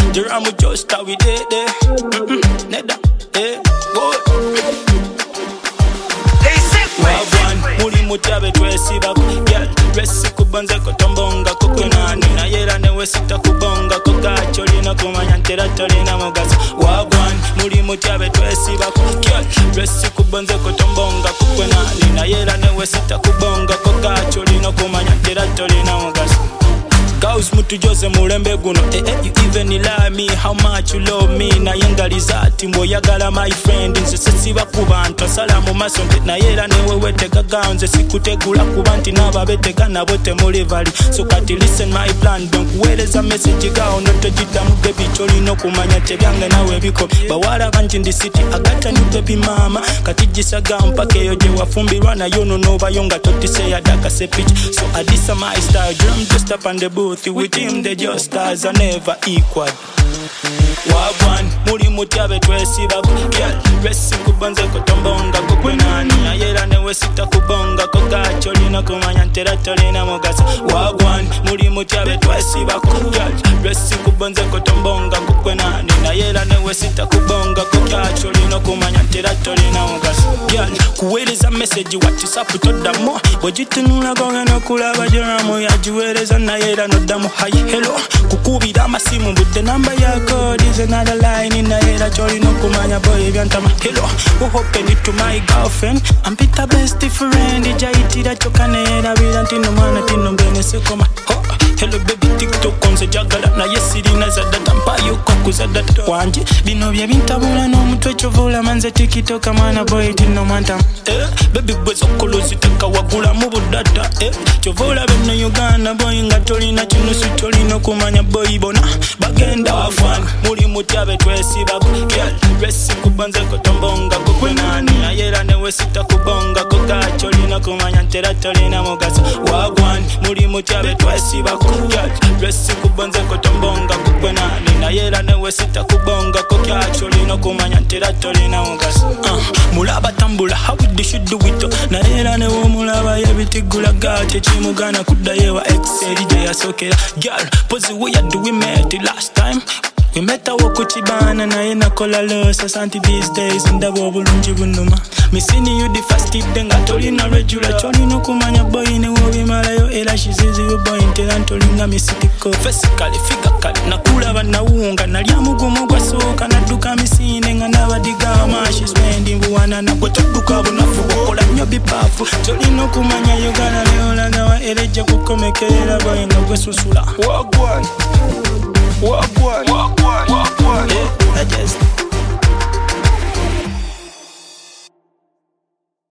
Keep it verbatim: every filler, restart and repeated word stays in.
Jiramu just how we did there. Neda, eh, boy. Wagwan, muli mutabe twesiba girl. Resi kubanze kotombonga kukunani na yera newe sita kubonga kukacho lina kumanya ntera tolina mugaso. Wagwan, muli mutabe twesiba girl. Resi kubanze kotombonga kukunani na yera newe sita kubonga kukacho lina kumanya ntera tolina mugaso. Gauss mutu jose mulembe guno eh, eh, you even lie me how much you love me na yengaliza ati mboyagala my friend nze sesiba kubantu asala mu maso na yera newe wetega ganze sikutegula kubanti nababetega nabo temuli vali so kati listen my plan don't kuweleza message gao notojida mu baby choli no kumanya tebyange nawe biko bawala banji ndi city agata ni baby mama kati jisaga mpake yoje wafumbirwa na yono no bayonga totise ya daka se pitch so adisa my style drum just up on the booth with him they just stars are never equal. Wagwan, muli mutabe twesiba girl. Resi kubanze kotombonga kukwenani ayera newe sita kubonga kokacho lina kumanya ntera tolina mugaso. Wagwan, muli mutabe twesiba girl. Resi kubanze kotombonga kukwenani ayera newe sita kubonga kokacho lina kumanya ntera tolina mugaso. Girl, kuweleza message what is up to damo bojitunula gonga no kulaba jiramu yajiweleza nayera no damo hi hello kukubira amasimu budde namba yako is another line in the head I jolly no kumanya boy byantama hello who hoping it to my girlfriend I'm Peter best different ijaiti da chokanera bilanti no mana tino mbene sekoma oh hello baby TikTok konse jagala na yesiri na zadata mpayo kokuza data wanje bino bya bintabula no mutwe chovula manze TikTok mana boy tino manta eh baby boys okolozi teka wagula mu budata eh chovula beno Uganda boy ngatoli na chinusu toli no kumanya boy bona bagenda wafan muli mutabe twesiba girl resi kubanze kotombonga kukwenani ayera newe sita kubonga kokacho lina kumanya ntera tolina mugaso. Wagwan, muli mutabe twesiba girl resi kubanze kotombonga kukwenani ayera newe sita kubonga kokacho lina kumanya ntera tolina mugaso. uh, mulaba tambula how we should do it na yera newe mulaba yebitigula gate chimugana kudayewa excel je yasokera girl pose we ya do we met last time we met a walk kuchibana na yena kola losa santi these days ndabo bulunji bunuma misini you the first tip denga tolina regular choli no kumanya boy ne wobi malayo ela shizizi you boy intelantolinga misitiko physically physically nakula banawunga nalya mugumu gwasoka naduka misine nga nabadiga mashi spending buwana na gotoduka bunafu kola nyo bipafu choli no kumanya yogana leola gawa eleje kukomekera boy nga gwesusula wagwan wagwan